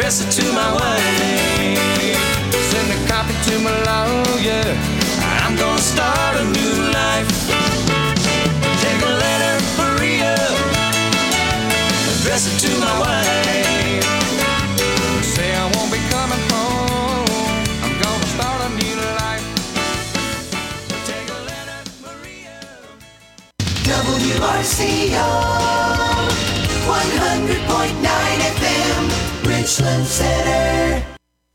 address it to my wife, send a copy to my lawyer. I'm gonna start a new life. Take a letter, Maria, address it to my wife. Say I won't be coming home. I'm gonna start a new life. Take a letter, Maria. WRCO 100.9 FM, Richland Center.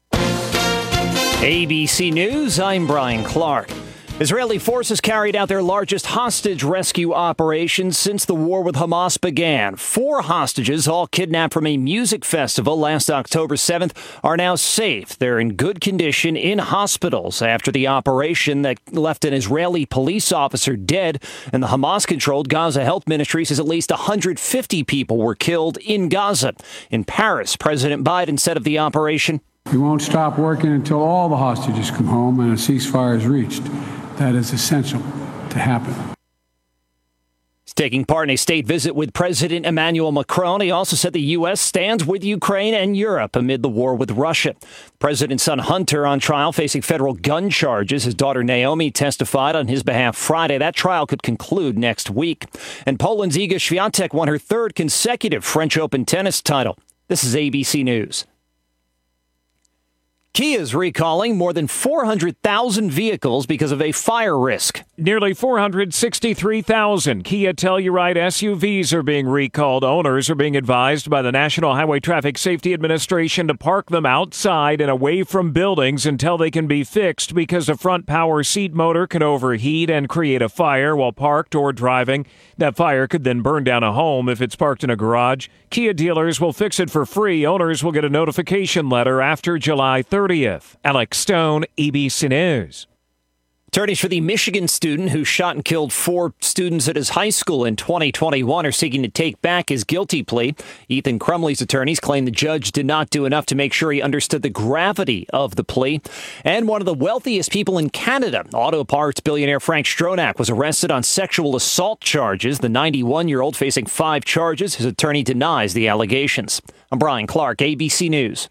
ABC News, I'm Brian Clark. Israeli forces carried out their largest hostage rescue operation since the war with Hamas began. 4 hostages, all kidnapped from a music festival last October 7th, are now safe. They're in good condition in hospitals after the operation that left an Israeli police officer dead. And the Hamas-controlled Gaza Health Ministry says at least 150 people were killed in Gaza. In Paris, President Biden said of the operation, "We won't stop working until all the hostages come home and a ceasefire is reached. That is essential to happen." He's taking part in a state visit with President Emmanuel Macron. He also said the U.S. stands with Ukraine and Europe amid the war with Russia. The president's son Hunter on trial facing federal gun charges. His daughter Naomi testified on his behalf Friday. That trial could conclude next week. And Poland's Iga Świątek won her 3rd consecutive French Open tennis title. This is ABC News. Kia is recalling more than 400,000 vehicles because of a fire risk. Nearly 463,000 Kia Telluride SUVs are being recalled. Owners are being advised by the National Highway Traffic Safety Administration to park them outside and away from buildings until they can be fixed because the front power seat motor can overheat and create a fire while parked or driving. That fire could then burn down a home if it's parked in a garage. Kia dealers will fix it for free. Owners will get a notification letter after July 30th. Alex Stone, ABC News. Attorneys for the Michigan student who shot and killed 4 students at his high school in 2021 are seeking to take back his guilty plea. Ethan Crumley's attorneys claim the judge did not do enough to make sure he understood the gravity of the plea. And one of the wealthiest people in Canada, auto parts billionaire Frank Stronach, was arrested on sexual assault charges. The 91-year-old facing 5 charges. His attorney denies the allegations. I'm Brian Clark, ABC News.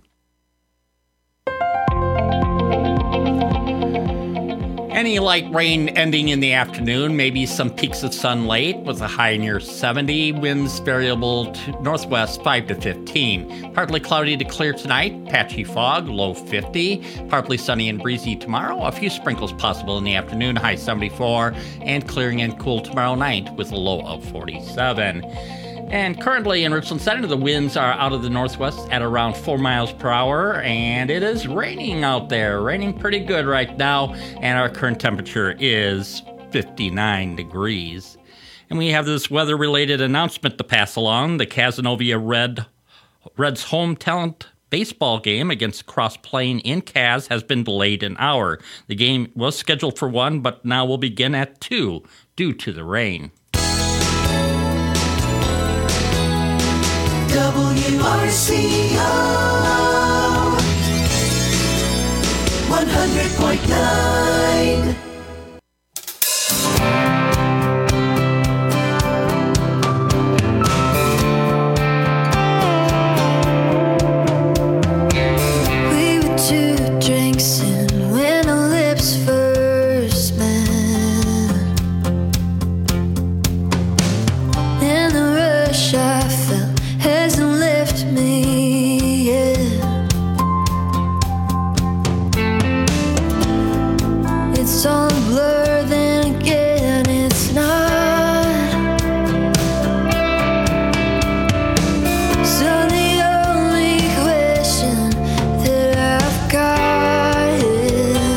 Any light rain ending in the afternoon, maybe some peaks of sun late with a high near 70. Winds variable to northwest 5 to 15. Partly cloudy to clear tonight. Patchy fog, low 50. Partly sunny and breezy tomorrow. A few sprinkles possible in the afternoon, high 74. And clearing and cool tomorrow night with a low of 47. And currently in Richland Center, the winds are out of the northwest at around 4 miles per hour, and it is raining out there. Raining pretty good right now, and our current temperature is 59 degrees. And we have this weather-related announcement to pass along. The Cazenovia Reds home talent baseball game against Cross Plain in Kaz has been delayed an hour. The game was scheduled for 1, but now will begin at 2 due to the rain. WRCO 100.9. We were 2 drinks in when our lips first met. In the rush I felt hasn't left me yet. It's all a blur, then again it's not. So the only question that I've got is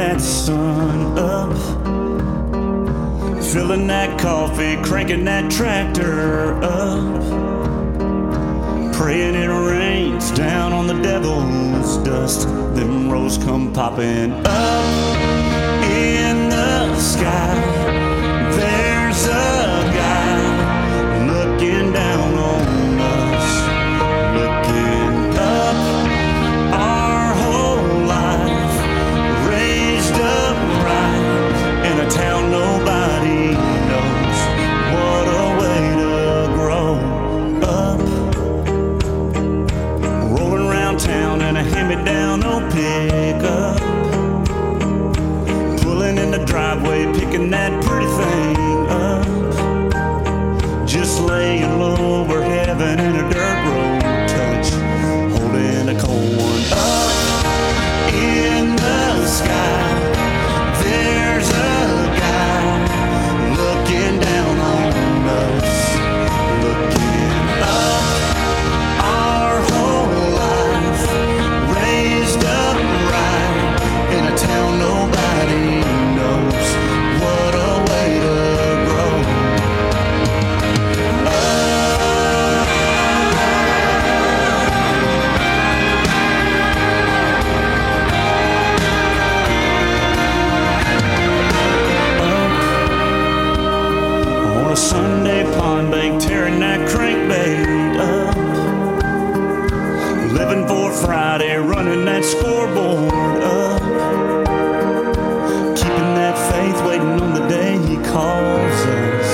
that sun up, filling that coffee, cranking that tractor up, praying it rains down on the devil's dust. Them roads come popping up in the sky. There's a guy looking down on us, looking up our whole life, raised up right in a town nobody knows. What a way to grow up. Rolling around town in a hand-me-down old pickup, pulling in the driveway, picking that pretty thing up, just laying low where heaven and a dirt road touch, holding a cold one up in the sky. There's a guy looking down on us, looking up our whole life, raised up right in a town nobody knows. What a way to grow on a Sunday pond bank, tearing that crankbait up, living for Friday, running that scoreboard up, keeping that faith, waiting on the day he calls us.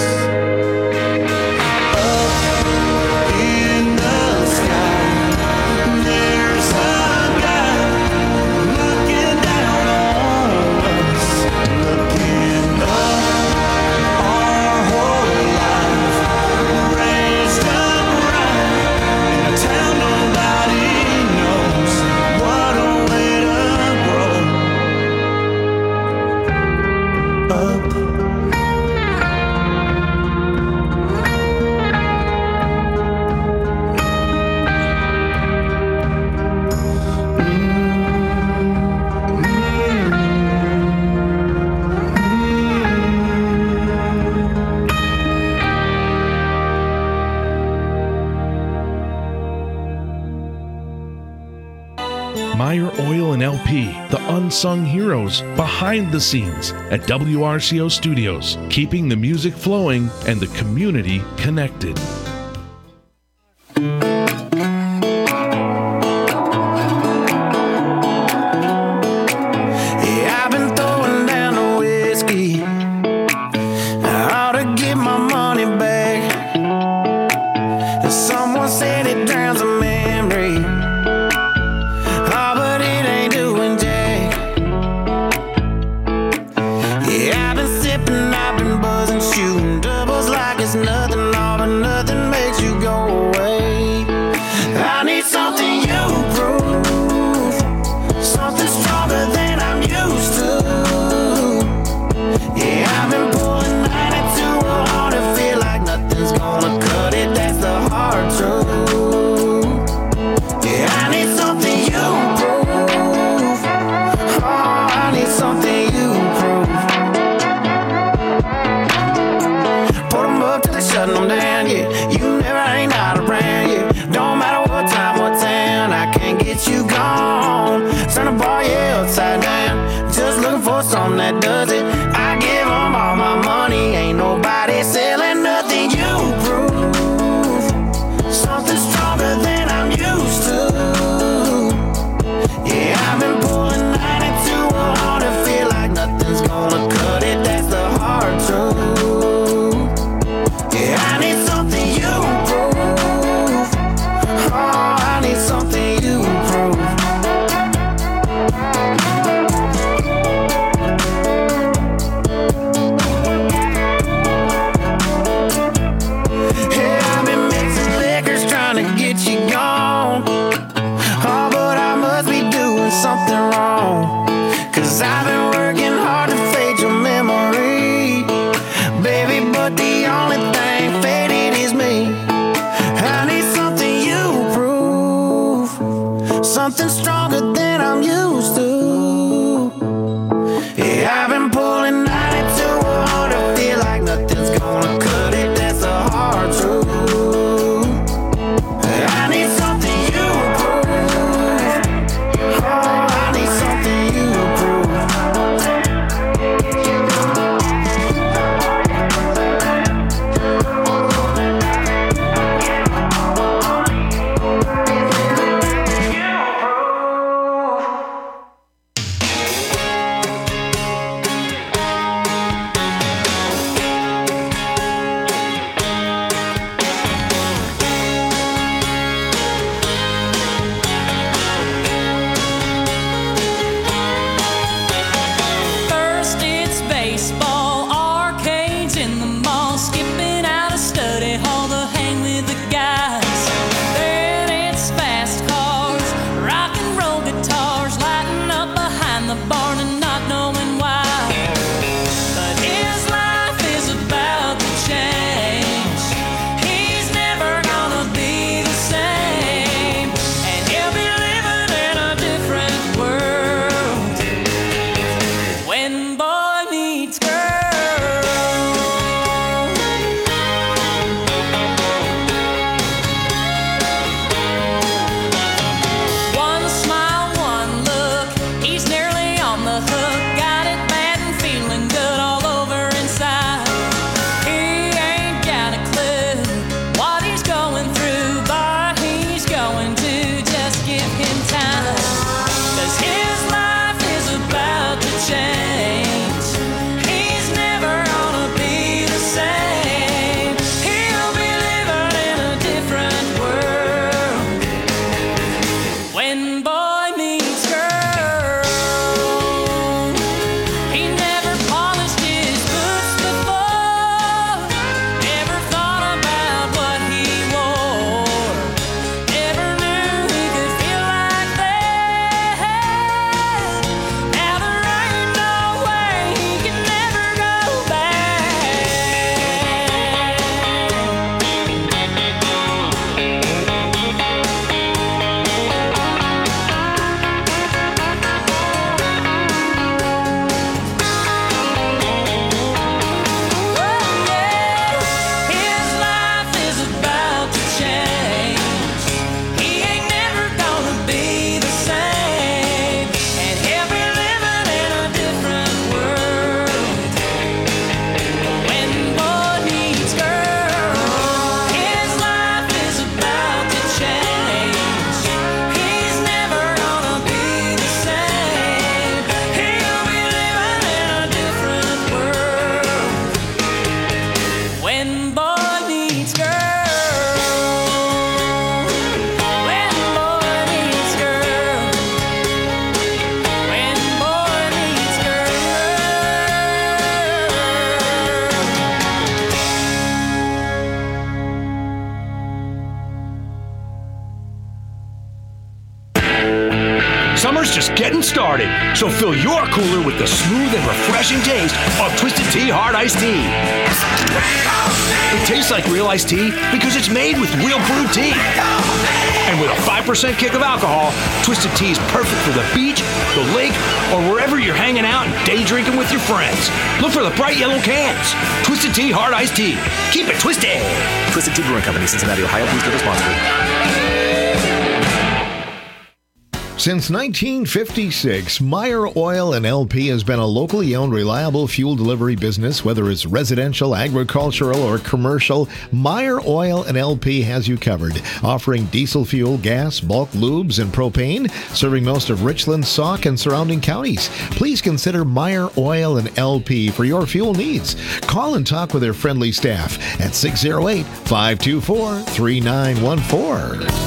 Up in the sky, there's a guy looking down on us, looking up our whole life, raised up right in a town nobody knows. What a way to grow up. Meyer Oil and LP, the unsung heroes behind the scenes at WRCO Studios, keeping the music flowing and the community connected. Yeah, I've been throwing down the whiskey. I ought to get my money back. Someone said it drowns a memory. Oh, but it ain't doing jack. Yeah, I've been sipping, I've been buzzing, shooting doubles like it's nothing. All but nothing makes you go away. I need something you prove, something stronger than I'm used to. Yeah, I've been pulling 92 on and feel like nothing's gonna cut it. That's the hard truth. Yeah, I need something you prove. Oh, I need something you prove. Put 'em up till they shutting 'em down, yeah. You never ain't out around, yeah. Don't matter what time, what town, I can't get you gone. Turn the bar, yeah, upside down. Just looking for something that does it. I give 'em all my money, ain't nobody selling nothing. You prove something stronger than I'm used to. Yeah, I've been pulling 92 on and feel like nothing's gonna cut it. That's the hard truth. Yeah, I need something you prove. Oh, I need something you prove. Yeah, I've been mixing liquors trying to get you gone. Oh, but I must be doing something wrong. 'Cause I've been working hard to fade your memory, baby, but the only thing faded is me. I need something you prove, something stronger than I'm used to. Summer's just getting started, so fill your cooler with the smooth and refreshing taste of Twisted Tea Hard Iced Tea. It tastes like real iced tea because it's made with real brewed tea. And with a 5% kick of alcohol, Twisted Tea is perfect for the beach, the lake, or wherever you're hanging out and day drinking with your friends. Look for the bright yellow cans. Twisted Tea Hard Iced Tea. Keep it twisted. Twisted Tea Brewing Company, Cincinnati, Ohio. Please give responsibly. Since 1956, Meyer Oil and LP has been a locally owned, reliable fuel delivery business. Whether it's residential, agricultural, or commercial, Meyer Oil and LP has you covered. Offering diesel fuel, gas, bulk lubes, and propane, serving most of Richland, Sauk, and surrounding counties. Please consider Meyer Oil and LP for your fuel needs. Call and talk with their friendly staff at 608-524-3914.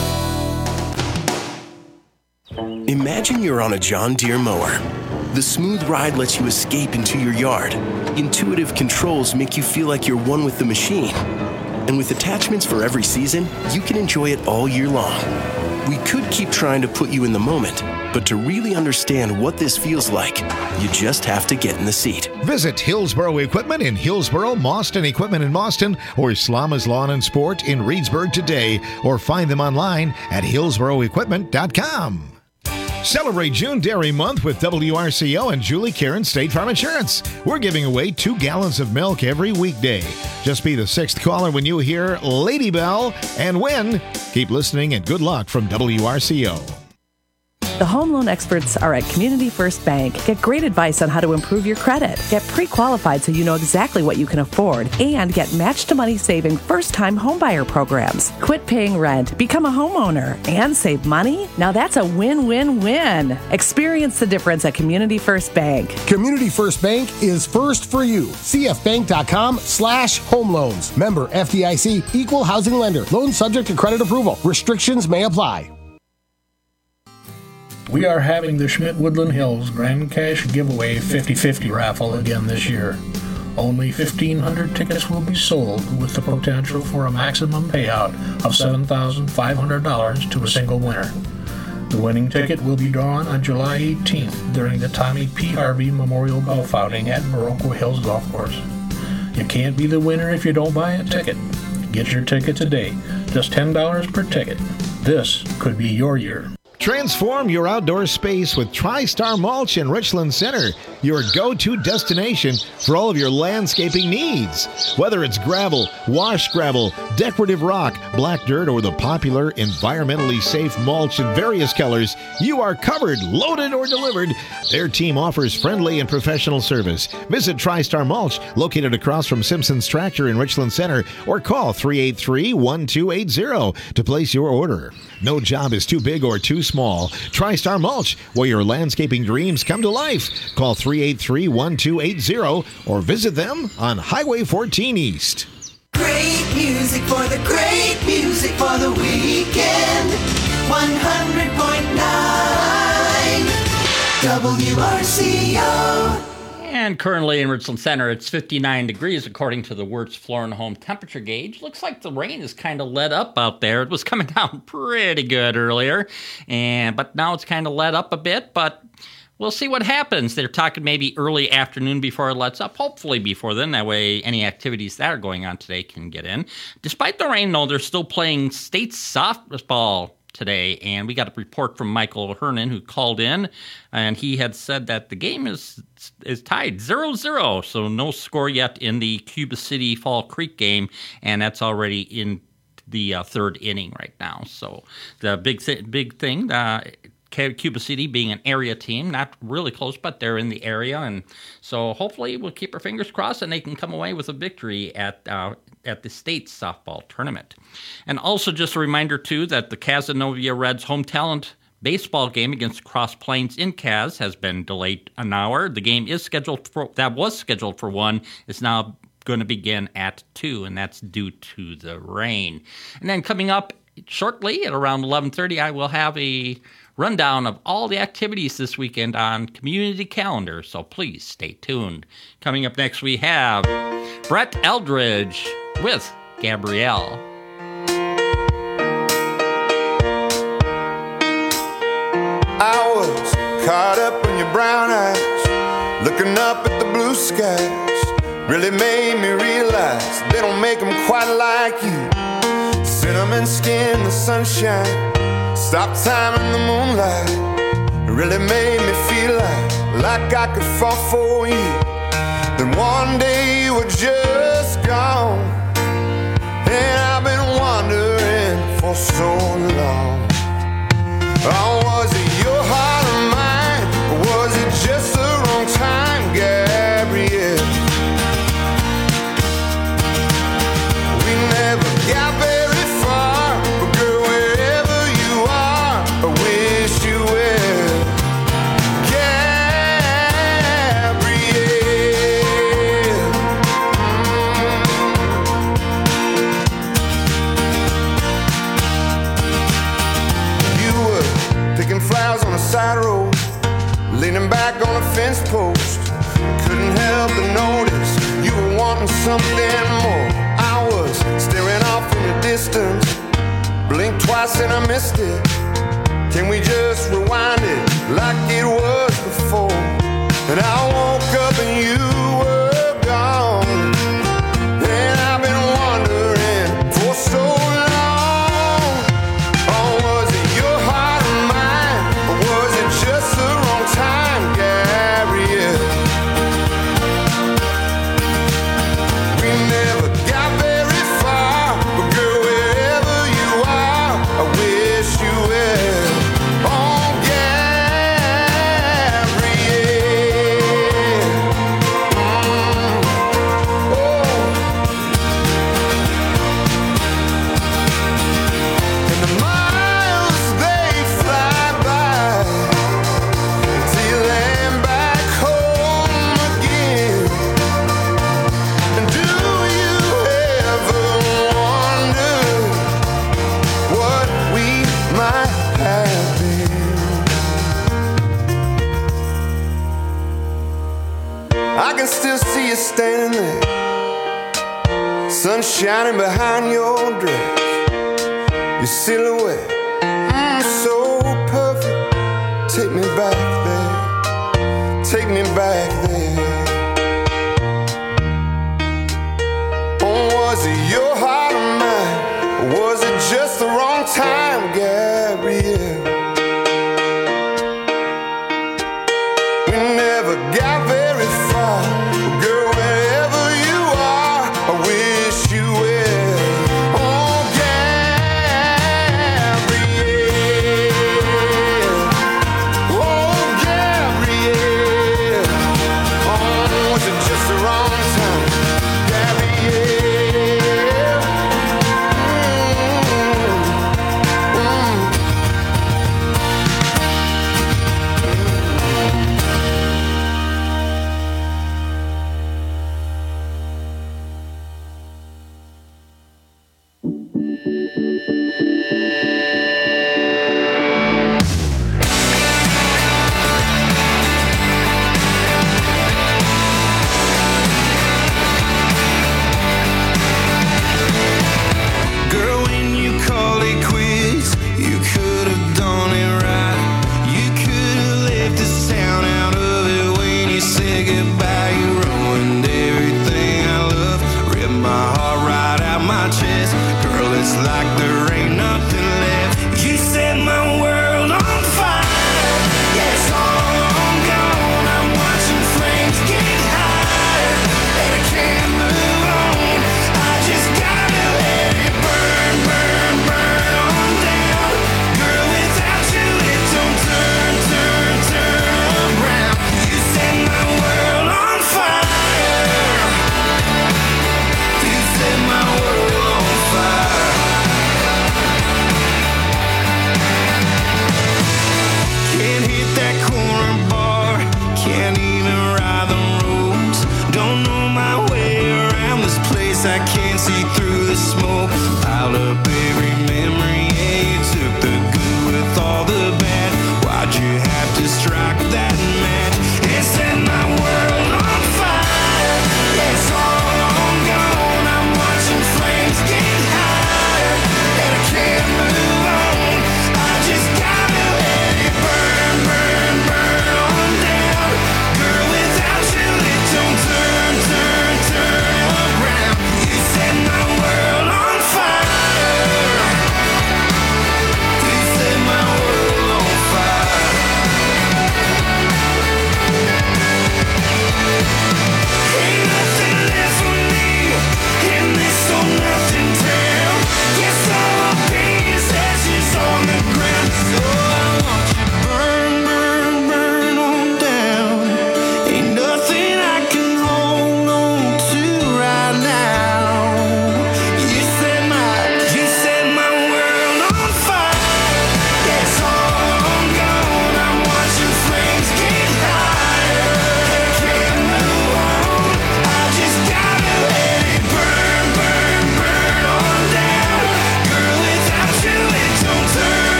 Imagine you're on a John Deere mower. The smooth ride lets you escape into your yard. Intuitive controls make you feel like you're one with the machine. And with attachments for every season, you can enjoy it all year long. We could keep trying to put you in the moment, but to really understand what this feels like, you just have to get in the seat. Visit Hillsboro Equipment in Hillsboro, Mauston Equipment in Mauston, or Slama's Lawn and Sport in Reedsburg today, or find them online at hillsboroequipment.com. Celebrate June Dairy Month with WRCO and Julie Karen State Farm Insurance. We're giving away 2 gallons of milk every weekday. Just be the 6th caller when you hear Lady Bell and win. Keep listening and good luck from WRCO. The home loan experts are at Community First Bank. Get great advice on how to improve your credit. Get pre-qualified so you know exactly what you can afford. And get match-to-money saving first-time homebuyer programs. Quit paying rent, become a homeowner, and save money? Now that's a win-win-win. Experience the difference at Community First Bank. Community First Bank is first for you. cfbank.com/home loans. Member FDIC, equal housing lender. Loan subject to credit approval. Restrictions may apply. We are having the Schmidt Woodland Hills Grand Cash Giveaway 50/50 raffle again this year. Only 1,500 tickets will be sold with the potential for a maximum payout of $7,500 to a single winner. The winning ticket will be drawn on July 18th during the Tommy P. Harvey Memorial Golf Outing at Baroque Hills Golf Course. You can't be the winner if you don't buy a ticket. Get your ticket today. Just $10 per ticket. This could be your year. Transform your outdoor space with TriStar Mulch in Richland Center, your go-to destination for all of your landscaping needs. Whether it's gravel, wash gravel, decorative rock, black dirt, or the popular environmentally safe mulch in various colors, you are covered, loaded, or delivered. Their team offers friendly and professional service. Visit TriStar Mulch, located across from Simpson's Tractor in Richland Center, or call 383-1280 to place your order. No job is too big or too small. TriStar Mulch, where your landscaping dreams come to life. Call 383-1280 or visit them on Highway 14 East. Great music for the great music for the weekend. 100.9 WRCO. And currently in Richland Center, it's 59 degrees according to the Wirtz Floor and Home temperature gauge. Looks like the rain is kind of let up out there. It was coming down pretty good earlier, but now it's kind of let up a bit, but we'll see what happens. They're talking maybe early afternoon before it lets up, hopefully before then. That way any activities that are going on today can get in. Despite the rain, though, they're still playing state softball today, and we got a report from Michael Hernan, who called in, and he had said that the game is tied 0-0, so no score yet in the Cuba City Fall Creek game, and that's already in the third inning right now. So the big thing, Cuba City being an area team, not really close, but they're in the area, and so hopefully we'll keep our fingers crossed and they can come away with a victory at the state softball tournament. And also just a reminder, too, that the Cazenovia Reds home talent baseball game against Cross Plains in Kaz has been delayed an hour. The game was scheduled for 1, is now going to begin at 2, and that's due to the rain. And then coming up shortly at around 11:30, I will have a rundown of all the activities this weekend on Community Calendar, so please stay tuned. Coming up next, we have Brett Eldridge with Gabrielle. I would caught up in your brown eyes, looking up at the blue skies, really made me realize they don't make them quite like you. Cinnamon skin, the sunshine, stop time in the moonlight, really made me feel like I could fall for you. Then one day you were just gone, and I've been wondering for so long. Oh, was it your heart or mine, or was it just the wrong time, Gabrielle? We never got very far, but girl, wherever you are, I wish you well, Gabrielle. You were picking flowers on a side road, leaning back on a fence post. Couldn't help but notice you were wanting something more. I was staring off in the distance, blinked twice and I missed it. Can we just rewind it like it was before? And I woke up and you were gone, and I've been wondering for so long. Oh, was it your heart or mine, or was it just the wrong time, Gabrielle? We never got very far, but girl, wherever you are, I wish you well. Oh, and the miles they fly by till you land back home again. And do you ever wonder what we might have been? I can still see you standing there, sun shining behind your dress, your silhouette, so perfect. Take me back there, take me back there. Oh, was it your heart or mine, or was it just the wrong time, Gabrielle? We never got very far, but girl, wherever you are, I wish you well. Oh, Gabrielle. Oh, Gabrielle.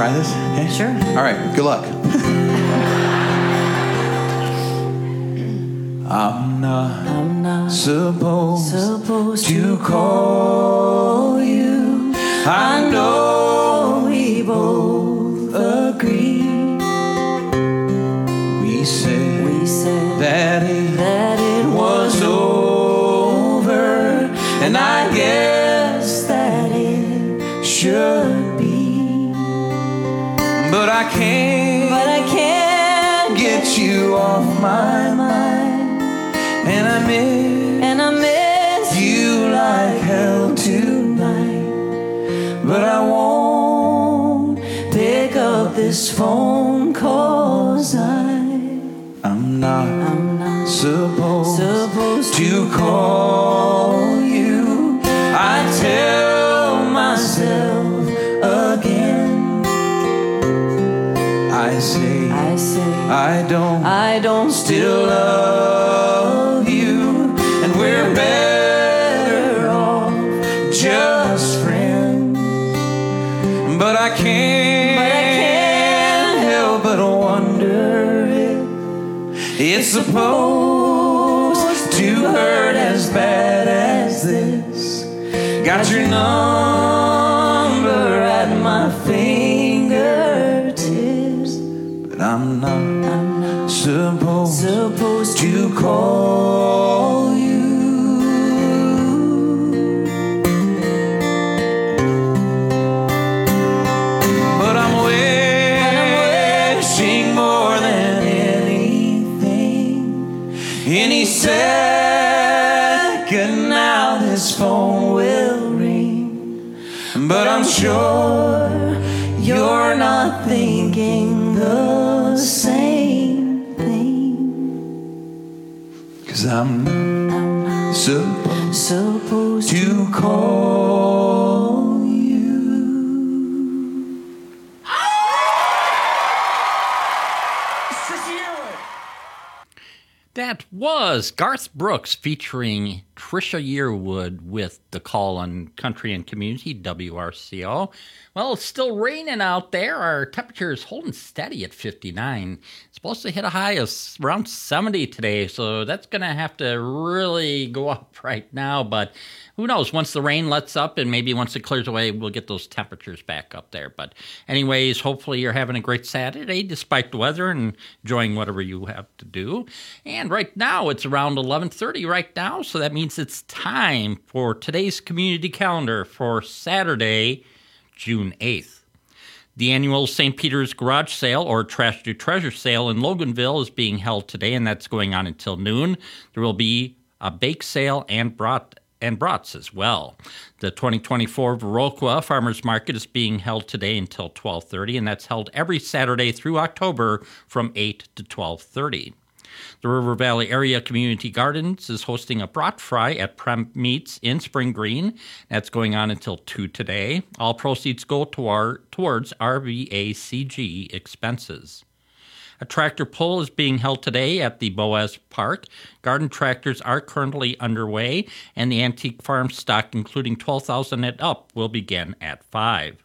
try this? Okay? Sure. All right, good luck. I'm not supposed to call you. I know we both agree. We said that it was over, and I guess that it should be. But I can't get you off my mind, and I miss you like hell tonight. But I won't pick up this phone 'cause I'm not supposed to call you. I tell myself again. I say I don't still love you, and we're better off just friends. But I can't help but wonder if it's supposed to hurt as bad as this. Got your number at my fingertips, but I'm not supposed to call you. But I'm wishing more than anything, any second now this phone will ring. But I'm sure you're not thinking the same thing, 'cause I'm not supposed to call you. That was Garth Brooks featuring Trisha Yearwood with The Call on Country and Community, WRCO. Well, it's still raining out there. Our temperature is holding steady at 59. It's supposed to hit a high of around 70 today, so that's going to have to really go up right now. But who knows? Once the rain lets up and maybe once it clears away, we'll get those temperatures back up there. But anyways, hopefully you're having a great Saturday despite the weather and enjoying whatever you have to do. And right now, it's around 11:30 right now, so that means it's time for today's community calendar for Saturday, June 8th. The annual St. Peter's Garage Sale, or Trash to Treasure Sale in Loganville, is being held today, and that's going on until noon. There will be a bake sale and brats as well. The 2024 Viroqua Farmers Market is being held today until 12:30, and that's held every Saturday through October from 8 to 12:30. The River Valley Area Community Gardens is hosting a brat fry at Prem Meats in Spring Green. That's going on until 2 today. All proceeds go towards RVACG expenses. A tractor pull is being held today at the Boaz Park. Garden tractors are currently underway, and the antique farm stock, including 12,000 and up, will begin at 5.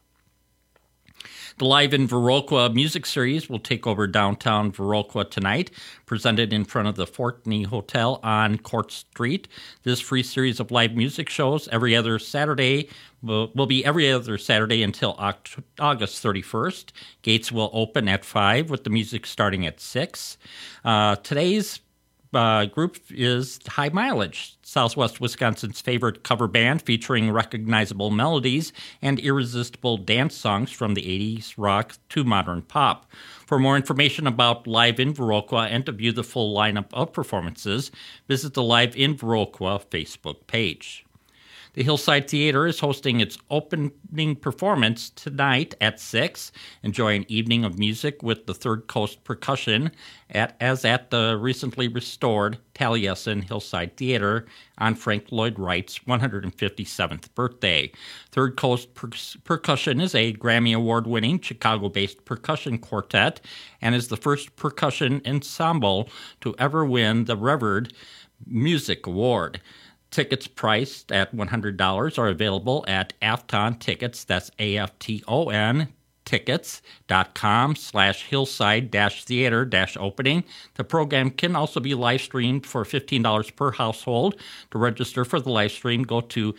The Live in Viroqua music series will take over downtown Viroqua tonight, presented in front of the Fortney Hotel on Court Street. This free series of live music shows every other Saturday will be every other Saturday until August 31st. Gates will open at 5 with the music starting at 6. Today's group is High Mileage, Southwest Wisconsin's favorite cover band featuring recognizable melodies and irresistible dance songs from the 80s rock to modern pop. For more information about Live in Viroqua and to view the full lineup of performances, visit the Live in Viroqua Facebook page. The Hillside Theater is hosting its opening performance tonight at 6. Enjoy an evening of music with the Third Coast Percussion at the recently restored Taliesin Hillside Theater on Frank Lloyd Wright's 157th birthday. Third Coast Percussion is a Grammy Award-winning Chicago-based percussion quartet and is the first percussion ensemble to ever win the Reverd Music Award. Tickets priced at $100 are available at Afton Tickets, that's AFTON AvalonTickets.com/hillside-theater-opening. The program can also be live streamed for $15 per household. To register for the live stream, go to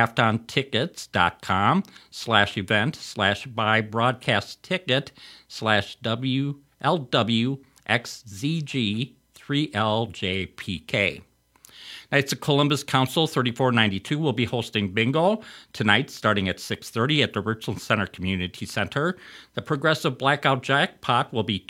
aftontickets.com/buy-ticket/WLWXZG3LJPK. Knights of Columbus Council 3492 will be hosting bingo tonight starting at 6:30 at the Richland Center Community Center. The progressive blackout jackpot will be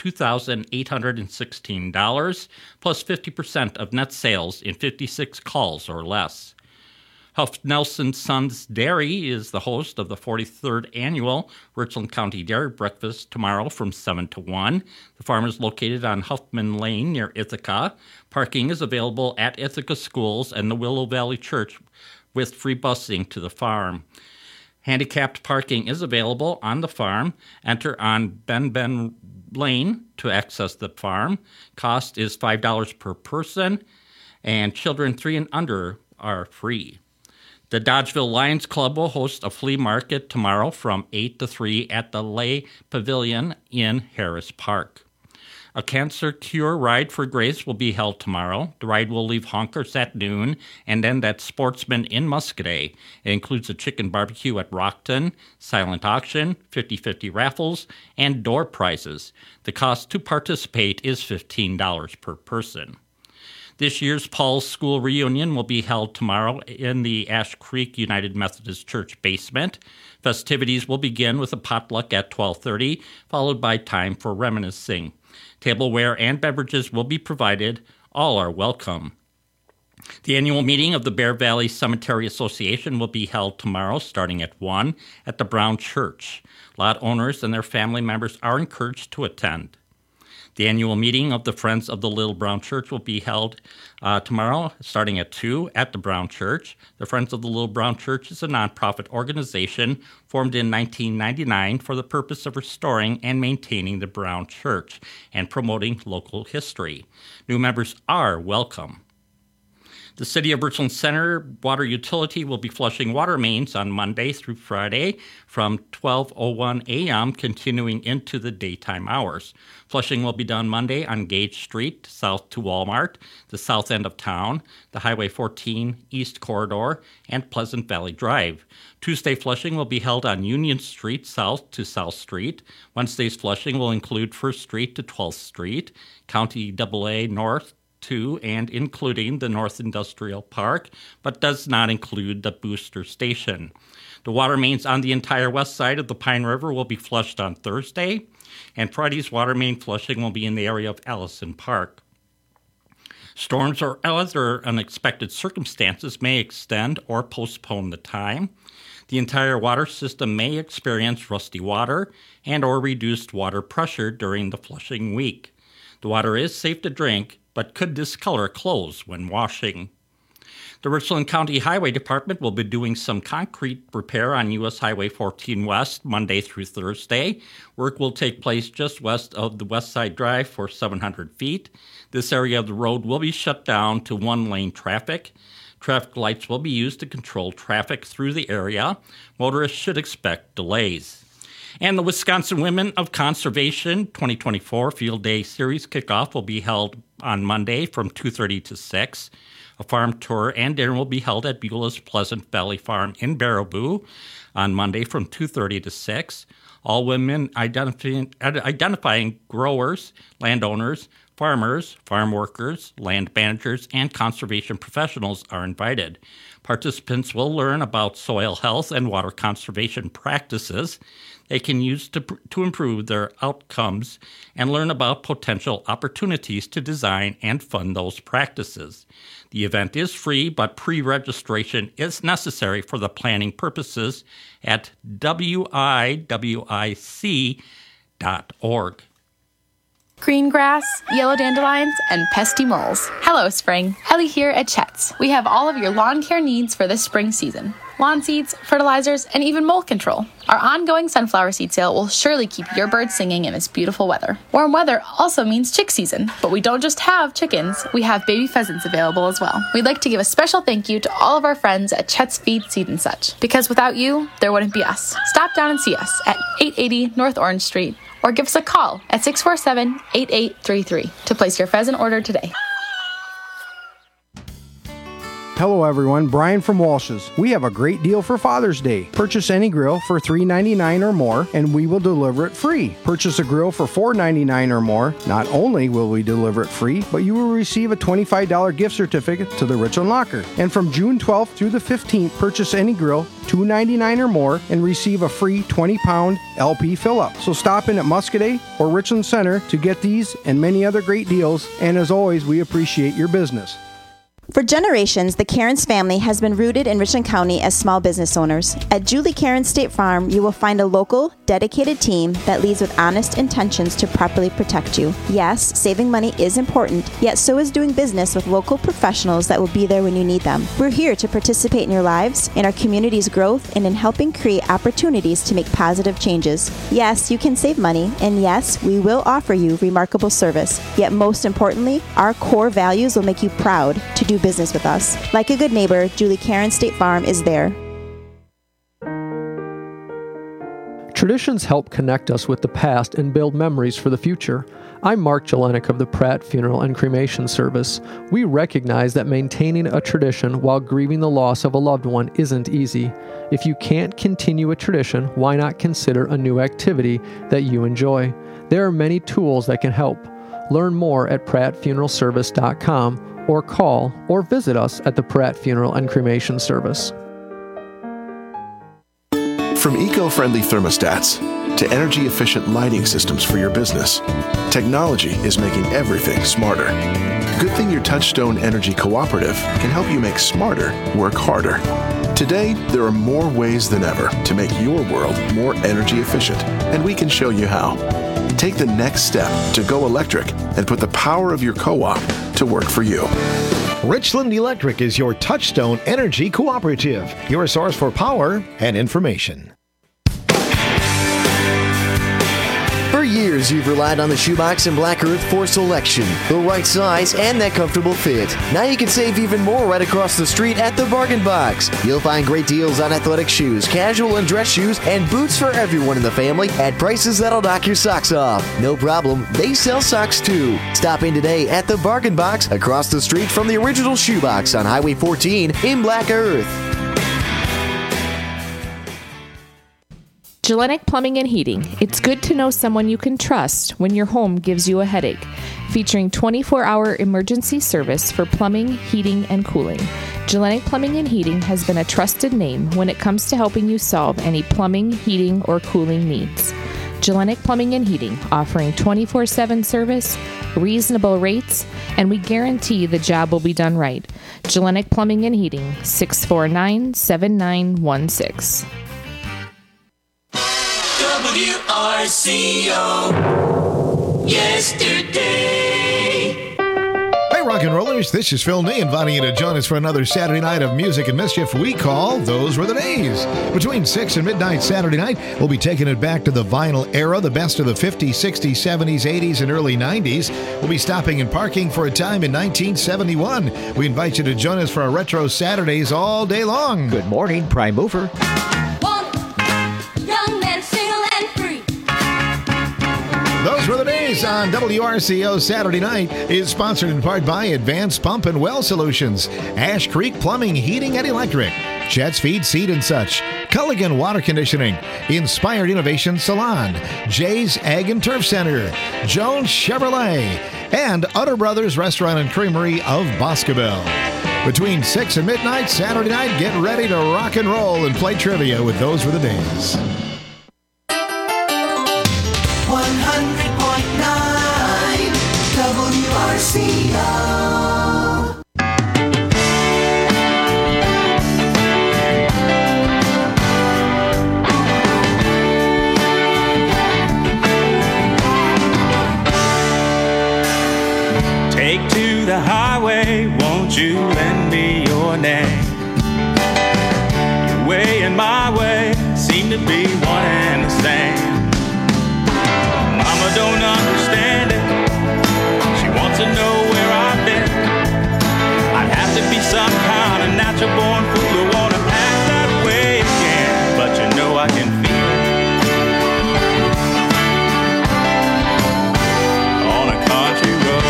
$2,816 plus 50% of net sales in 56 calls or less. Huff Nelson Sons Dairy is the host of the 43rd annual Richland County Dairy Breakfast tomorrow from 7 to 1. The farm is located on Huffman Lane near Ithaca. Parking is available at Ithaca Schools and the Willow Valley Church with free busing to the farm. Handicapped parking is available on the farm. Enter on Ben Lane to access the farm. Cost is $5 per person, and children 3 and under are free. The Dodgeville Lions Club will host a flea market tomorrow from 8 to 3 at the Lay Pavilion in Harris Park. A cancer cure ride for Grace will be held tomorrow. The ride will leave Honkers at noon and end at Sportsman in Muscadet. It includes a chicken barbecue at Rockton, silent auction, 50/50 raffles, and door prizes. The cost to participate is $15 per person. This year's Paul's School reunion will be held tomorrow in the Ash Creek United Methodist Church basement. Festivities will begin with a potluck at 12:30, followed by time for reminiscing. Tableware and beverages will be provided. All are welcome. The annual meeting of the Bear Valley Cemetery Association will be held tomorrow starting at 1 at the Brown Church. Lot owners and their family members are encouraged to attend. The annual meeting of the Friends of the Little Brown Church will be held tomorrow, starting at 2 at the Brown Church. The Friends of the Little Brown Church is a nonprofit organization formed in 1999 for the purpose of restoring and maintaining the Brown Church and promoting local history. New members are welcome. The City of Richland Center Water Utility will be flushing water mains on Monday through Friday from 12:01 a.m., continuing into the daytime hours. Flushing will be done Monday on Gage Street, south to Walmart, the south end of town, the Highway 14 East Corridor, and Pleasant Valley Drive. Tuesday flushing will be held on Union Street, south to South Street. Wednesday's flushing will include 1st Street to 12th Street, County AA North to and including the North Industrial Park, but does not include the booster station. The water mains on the entire west side of the Pine River will be flushed on Thursday, and Friday's water main flushing will be in the area of Allison Park. Storms or other unexpected circumstances may extend or postpone the time. The entire water system may experience rusty water and or reduced water pressure during the flushing week. The water is safe to drink, but could discolor clothes when washing. The Richland County Highway Department will be doing some concrete repair on U.S. Highway 14 West Monday through Thursday. Work will take place just west of the West Side Drive for 700 feet. This area of the road will be shut down to one-lane traffic. Traffic lights will be used to control traffic through the area. Motorists should expect delays. And the Wisconsin Women of Conservation 2024 Field Day Series kickoff will be held on Monday from 2:30 to 6. A farm tour and dinner will be held at Beulah's Pleasant Valley Farm in Baraboo on Monday from 2:30 to 6. All women identifying growers, landowners, farmers, farm workers, land managers, and conservation professionals are invited. Participants will learn about soil health and water conservation practices they can use to improve their outcomes and learn about potential opportunities to design and fund those practices. The event is free, but pre-registration is necessary for the planning purposes at wiwic.org. Green grass, yellow dandelions, and pesky moles. Hello, spring. Ellie here at Chet's. We have all of your lawn care needs for this spring season. lawn seeds, fertilizers, and even mold control. Our ongoing sunflower seed sale will surely keep your birds singing in this beautiful weather. Warm weather also means chick season, but we don't just have chickens, we have baby pheasants available as well. We'd like to give a special thank you to all of our friends at Chet's Feed Seed and Such, because without you, there wouldn't be us. Stop down and see us at 880 North Orange Street, or give us a call at 647-8833 to place your pheasant order today. Hello everyone, Brian from Walsh's. We have a great deal for Father's Day. Purchase any grill for $3.99 or more and we will deliver it free. Purchase a grill for $4.99 or more. Not only will we deliver it free, but you will receive a $25 gift certificate to the Richland Locker. And from June 12th through the 15th, purchase any grill, $2.99 or more, and receive a free 20-pound LP fill-up. So stop in at Muscadet or Richland Center to get these and many other great deals. And as always, we appreciate your business. For generations, the Cairns family has been rooted in Richland County as small business owners. At Julie Cairns State Farm, you will find a local, dedicated team that leads with honest intentions to properly protect you. Yes, saving money is important, yet so is doing business with local professionals that will be there when you need them. We're here to participate in your lives, in our community's growth, and in helping create opportunities to make positive changes. Yes, you can save money, and yes, we will offer you remarkable service. Yet most importantly, our core values will make you proud to do business with us. Like a good neighbor, Julie Cairns State Farm is there. Traditions help connect us with the past and build memories for the future. I'm Mark Jelenik of the Pratt Funeral and Cremation Service. We recognize that maintaining a tradition while grieving the loss of a loved one isn't easy. If you can't continue a tradition, why not consider a new activity that you enjoy? There are many tools that can help. Learn more at prattfuneralservice.com or call or visit us at the Pratt Funeral and Cremation Service. From eco-friendly thermostats to energy-efficient lighting systems for your business, technology is making everything smarter. Good thing your Touchstone Energy Cooperative can help you make smarter work harder. Today, there are more ways than ever to make your world more energy efficient, and we can show you how. Take the next step to go electric and put the power of your co-op to work for you. Richland Electric is your Touchstone Energy Cooperative, your source for power and information. For years, you've relied on the Shoebox and Black Earth for selection, the right size, and that comfortable fit. Now you can save even more right across the street at the Bargain Box. You'll find great deals on athletic shoes, casual and dress shoes, and boots for everyone in the family at prices that'll knock your socks off. No problem, they sell socks too. Stop in today at the Bargain Box across the street from the original Shoebox on Highway 14 in Black Earth. Jelenik Plumbing and Heating. It's good to know someone you can trust when your home gives you a headache. Featuring 24-hour emergency service for plumbing, heating, and cooling. Jelenik Plumbing and Heating has been a trusted name when it comes to helping you solve any plumbing, heating, or cooling needs. Jelenik Plumbing and Heating, offering 24/7 service, reasonable rates, and we guarantee the job will be done right. Jelenik Plumbing and Heating, 649-7916. WRCO yesterday. Hey, rock and rollers, this is Phil Ney inviting you to join us for another Saturday night of music and mischief we call Those Were the Days. Between 6 and midnight Saturday night, we'll be taking it back to the vinyl era, the best of the 50s, 60s, 70s, 80s, and early 90s. We'll be stopping and parking for a time in 1971. We invite you to join us for our Retro Saturdays all day long. Good morning, Prime Mover. Those Were the Days on WRCO Saturday Night is sponsored in part by Advanced Pump and Well Solutions, Ash Creek Plumbing, Heating and Electric, Chet's Feed, Seed and Such, Culligan Water Conditioning, Inspired Innovation Salon, Jay's Ag and Turf Center, Jones Chevrolet, and Utter Brothers Restaurant and Creamery of Boscobel. Between 6 and midnight Saturday night, get ready to rock and roll and play trivia with Those Were the Days. 100.9 WRCO. Take to the highway, won't you lend me your name? You're and my way seem to be one and the same. Mama don't understand it. She wants to know where I've been. I'd have to be some kind of natural born fool to wanna act that way again. But you know I can feel it on a country road.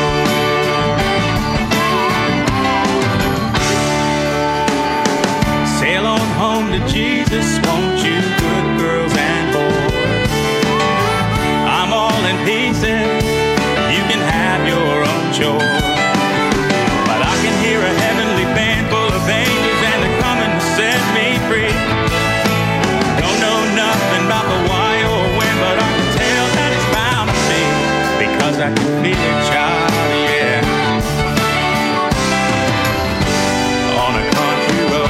Sail on home to Jesus, won't you, good girls and boys? I'm all in pieces, you can have your own choice. But I can hear a heavenly band full of angels, and they're coming to set me free. Don't know nothing about the why or when, but I can tell that it's bound to be, because I can feel it, child, yeah. On a country road.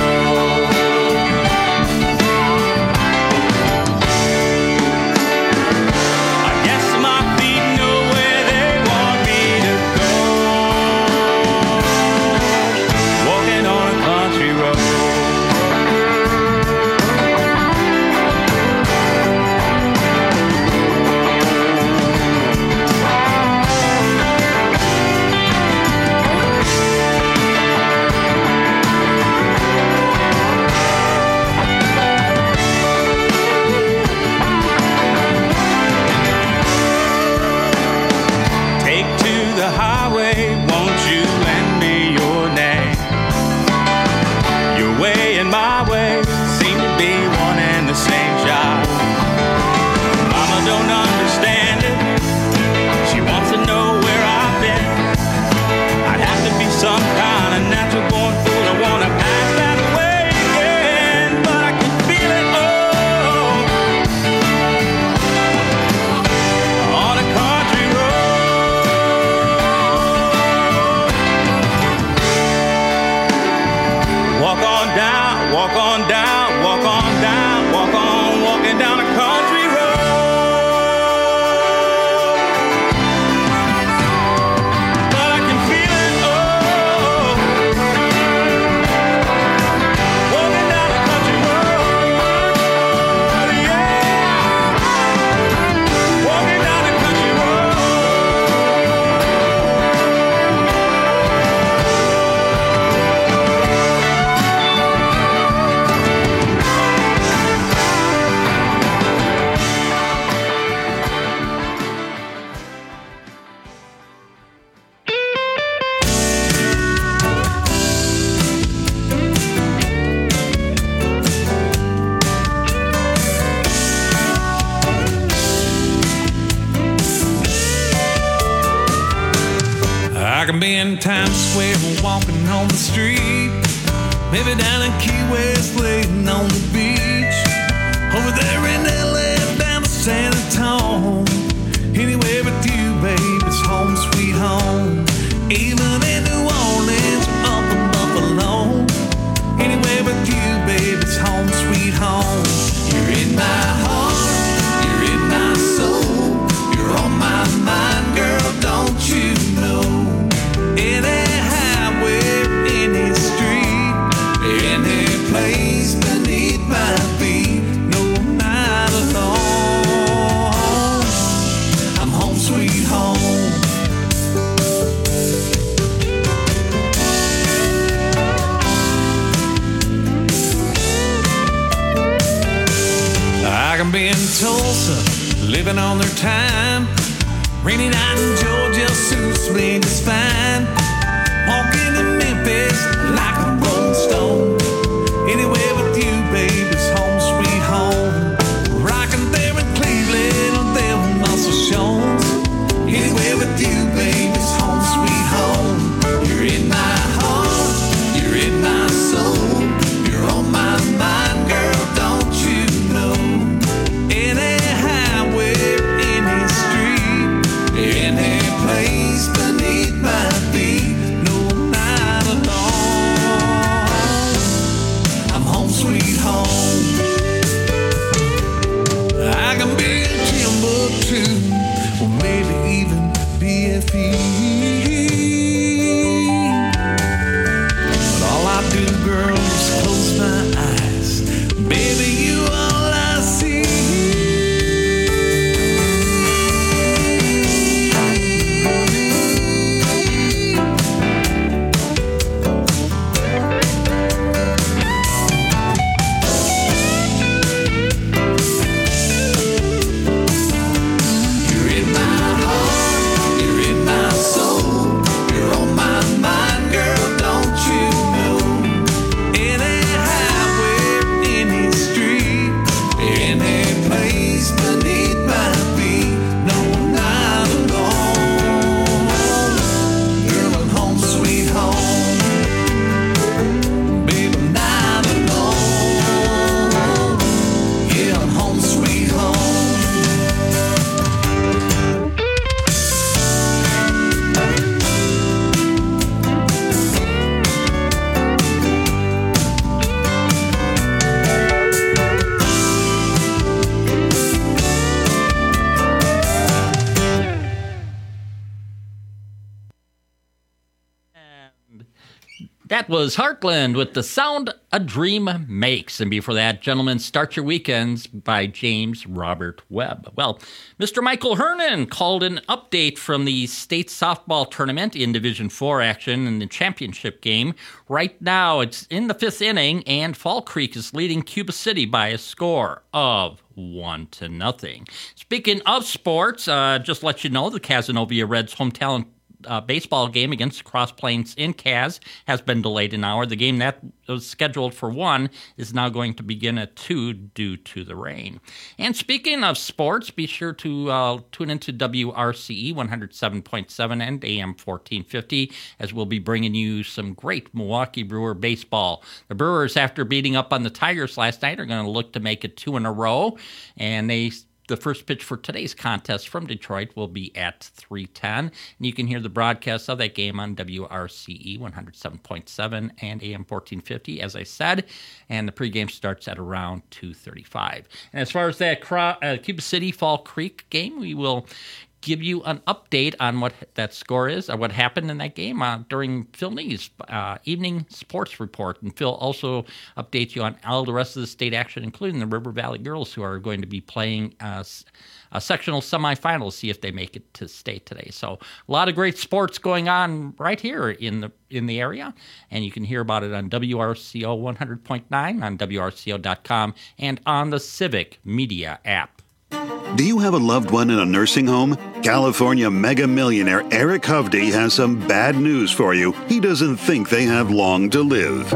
I can be in Times Square walking on the street, maybe down in Key West laying on the beach, over there in LA down to San Antonio. Anywhere with you, babe, it's home sweet home. Even in New Orleans or up in Buffalo, anywhere with you, babe, it's home sweet home. You're in my heart, you're in my soul, you're on my mind, girl, don't you know? Any highway, any street, any place beneath my feet, no, I'm not alone. I'm home sweet home. I can be in Tulsa, living on their time. Rainy night in Georgia suits me just fine. Walking in Memphis like a rolling stone. Anywhere with you, babe, it's home sweet home. Rocking there in Cleveland or there in Muscle Shoals. Anywhere with you, babe, it's home sweet home. You're in my heart, you're in my soul, you're on my mind, girl, don't you know? Any highway, any street, any place beneath my feet, no, I'm not alone. I'm home That was Heartland with The Sound a Dream Makes. And before that, gentlemen, Start Your Weekends by James Robert Webb. Well, Mr. Michael Hernan called an update from the state softball tournament in Division 4 action in the championship game. Right now, it's in the 5th inning, and Fall Creek is leading Cuba City by a score of 1-0. Speaking of sports, just let you know, the Cazenovia Reds hometown baseball game against Cross Plains in Kaz has been delayed an hour. The game that was scheduled for 1 is now going to begin at 2 due to the rain. And speaking of sports, be sure to tune into WRCE 107.7 and AM 1450 as we'll be bringing you some great Milwaukee Brewer baseball. The Brewers, after beating up on the Tigers last night, are going to look to make it 2 in a row, and the first pitch for today's contest from Detroit will be at 3:10. And you can hear the broadcast of that game on WRCE 107.7 and AM 1450, as I said. And the pregame starts at around 2:35. And as far as that Cuba City Fall Creek game, we will give you an update on what that score is, or what happened in that game during Phil Nee's evening sports report. And Phil also updates you on all the rest of the state action, including the River Valley girls, who are going to be playing a sectional semifinals, see if they make it to state today. So a lot of great sports going on right here in the area, and you can hear about it on WRCO 100.9, on WRCO.com, and on the Civic Media app. Do you have a loved one in a nursing home? California mega millionaire Eric Hovde has some bad news for you. He doesn't think they have long to live.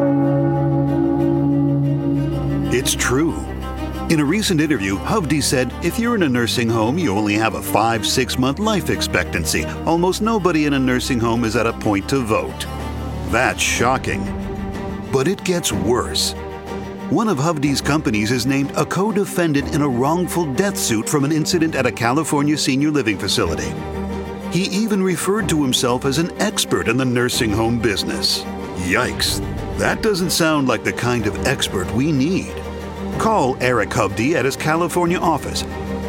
It's true. In a recent interview, Hovde said, if you're in a nursing home, you only have a 5-6 month life expectancy. Almost nobody in a nursing home is at a point to vote. That's shocking. But it gets worse. One of Hovde's companies is named a co-defendant in a wrongful death suit from an incident at a California senior living facility. He even referred to himself as an expert in the nursing home business. Yikes, that doesn't sound like the kind of expert we need. Call Eric Hovde at his California office,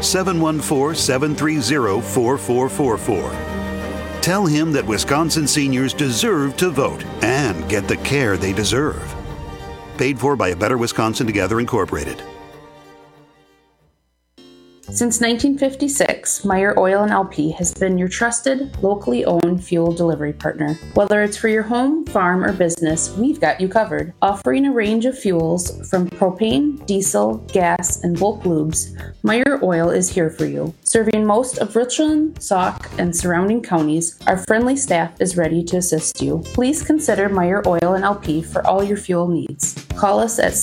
714-730-4444. Tell him that Wisconsin seniors deserve to vote and get the care they deserve. Paid for by A Better Wisconsin Together, Incorporated. Since 1956, Meyer Oil & LP has been your trusted, locally owned fuel delivery partner. Whether it's for your home, farm, or business, we've got you covered. Offering a range of fuels from propane, diesel, gas, and bulk lubes, Meyer Oil is here for you. Serving most of Richland, Sauk, and surrounding counties, our friendly staff is ready to assist you. Please consider Meyer Oil & LP for all your fuel needs. Call us at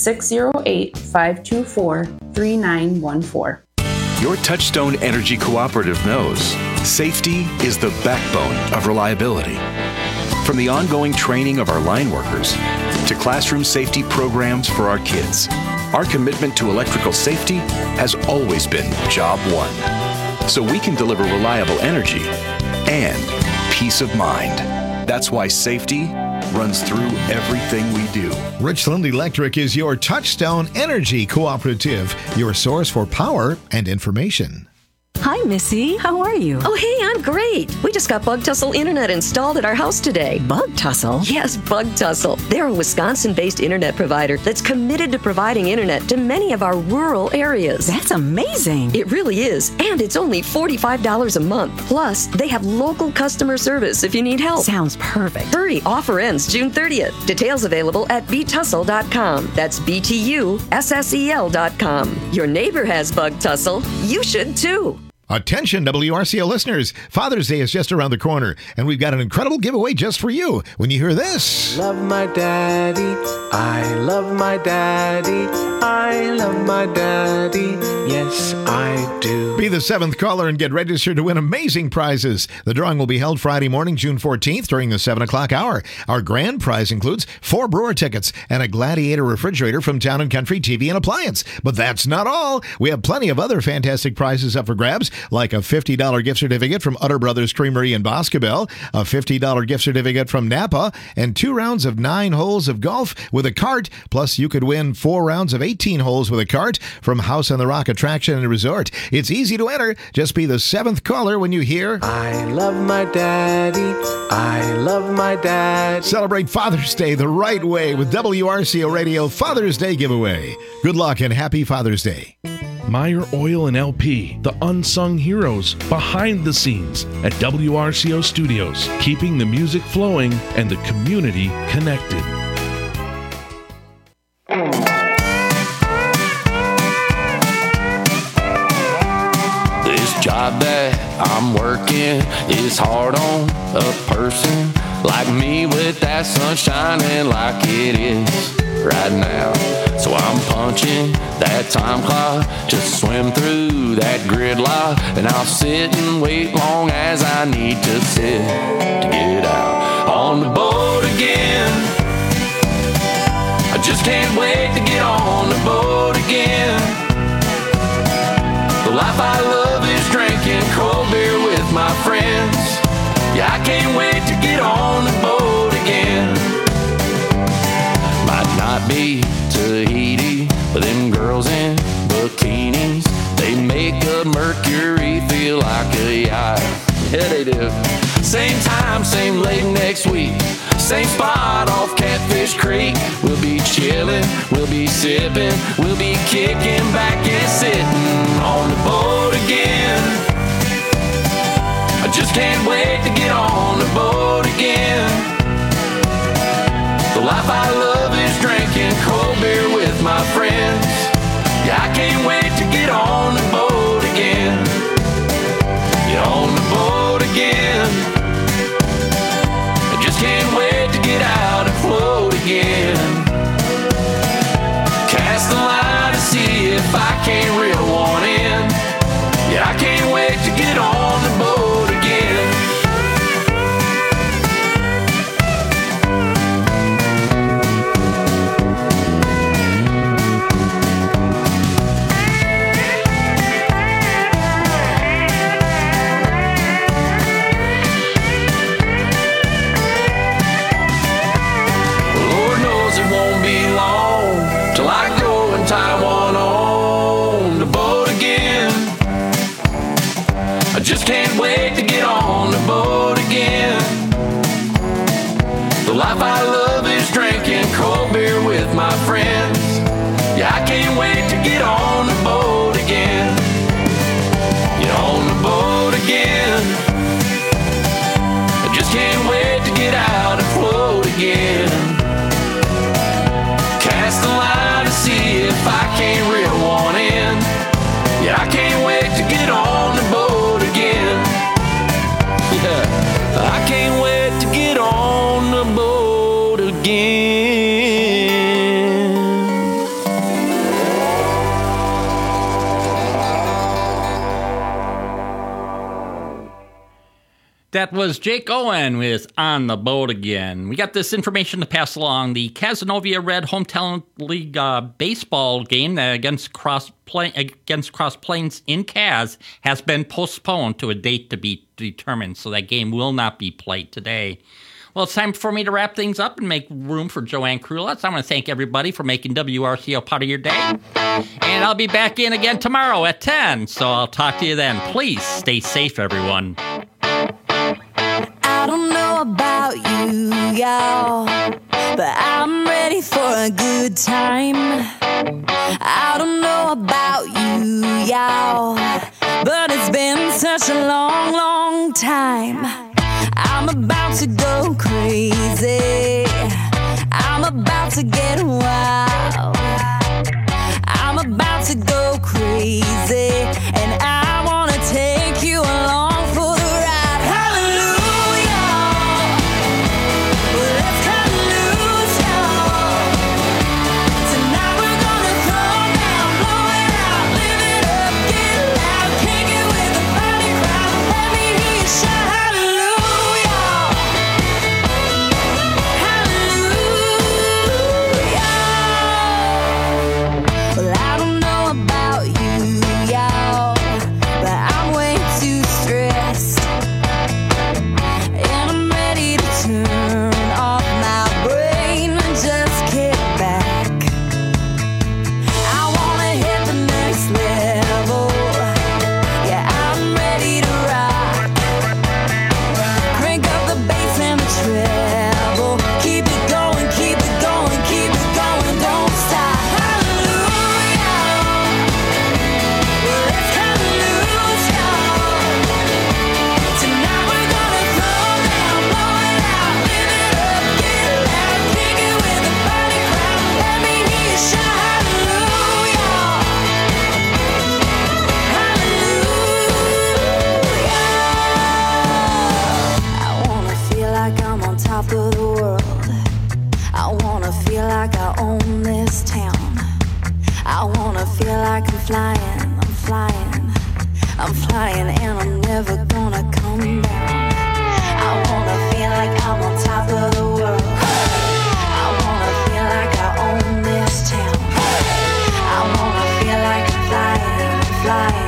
608-524-3914. Your Touchstone Energy Cooperative knows safety is the backbone of reliability. From the ongoing training of our line workers to classroom safety programs for our kids, our commitment to electrical safety has always been job one, so we can deliver reliable energy and peace of mind. That's why safety runs through everything we do. Richland Electric is your Touchstone Energy Cooperative, your source for power and information. Hi, Missy. How are you? Oh, hey, I'm great. We just got Bug Tussle Internet installed at our house today. Bug Tussle? Yes, Bug Tussle. They're a Wisconsin-based internet provider that's committed to providing internet to many of our rural areas. That's amazing. It really is. And it's only $45 a month. Plus, they have local customer service if you need help. Sounds perfect. Hurry, offer ends June 30th. Details available at btussle.com. That's BTUSSEL.com. Your neighbor has Bug Tussle. You should too. Attention, WRCO listeners. Father's Day is just around the corner, and we've got an incredible giveaway just for you. When you hear this... Love my daddy. I love my daddy. I love my daddy. Yes, I do. Be the 7th caller and get registered to win amazing prizes. The drawing will be held Friday morning, June 14th during the 7 o'clock hour. Our grand prize includes 4 Brewer tickets and a Gladiator refrigerator from Town & Country TV and Appliance. But that's not all. We have plenty of other fantastic prizes up for grabs, like a $50 gift certificate from Utter Brothers Creamery in Boscobel, a $50 gift certificate from Napa, and 2 rounds of 9 holes of golf with a cart. Plus, you could win 4 rounds of 18 holes with a cart cart from House on the Rock Attraction and Resort. It's easy to enter. Just be the 7th caller when you hear I love my daddy. I love my dad. Celebrate Father's Day the right way with WRCO Radio Father's Day giveaway. Good luck and happy Father's Day. Meyer Oil and LP, the unsung heroes behind the scenes at WRCO Studios, keeping the music flowing and the community connected. This job that I'm working is hard on a person like me with that sun shining like it is right now. So I'm punching that time clock, just swim through that gridlock, and I'll sit and wait long as I need to sit to get out on the boat again. I just can't wait to get on the boat again. The life I love is drinking cold beer with my friends. Yeah, I can't wait to get on the boat again. Might not be Tahiti, but them girls in bikinis, they make a Mercury feel like a yacht. Yeah, they do. Same time, same late next week, same spot off Catfish Creek. We'll be chilling, we'll be sipping, we'll be kicking back and sitting on the boat again. I just can't wait to get on the boat again. The life I love is drinking cold beer with my friends. Yeah, I can't wait to get on the boat again. Get on the boat again. I just can't wait to get out and float again. Cast the line to see if I can't reel one in. Yeah, I can't wait to get on the boat again. Lord knows it won't be long till I go and tie one on the boat again. I just can't wait to get on the boat again. The life I love is drinking cold beer with my friends. Yeah, I can't wait to get on the boat again. Get on the boat again. I just can't wait to get out and float again. Cast the line to see if I can't reel one in. Yeah, I can't wait to get on the boat again. Yeah, I can't wait to get on the boat again. That was Jake Owen with On the Boat Again. We got this information to pass along. The Cazenovia Red Hometown League baseball game against Cross Plains in Caz has been postponed to a date to be determined, so that game will not be played today. Well, it's time for me to wrap things up and make room for Joanne Krulitz. I want to thank everybody for making WRCO part of your day. And I'll be back in again tomorrow at 10, so I'll talk to you then. Please stay safe, everyone. I don't know about you, y'all, but I'm ready for a good time. I don't know about you, y'all, but it's been such a long, long time. I'm about to go crazy. I'm about to get wild. I'm about to go crazy, and I want to take you along for the ride. Hallelujah, let's cut loose, y'all. Tonight we're gonna throw down, blow it out, live it up, get loud, kick it with a party crowd. Let me hear you shout hallelujah, hallelujah. Well, I don't know about you, y'all, but I'm way too stressed, and I'm ready to turn off my brain and just kick back. I wanna hear feel like I'm flying, I'm flying and I'm never gonna come down. I wanna feel like I'm on top of the world. I wanna feel like I own this town. I wanna feel like I'm flying,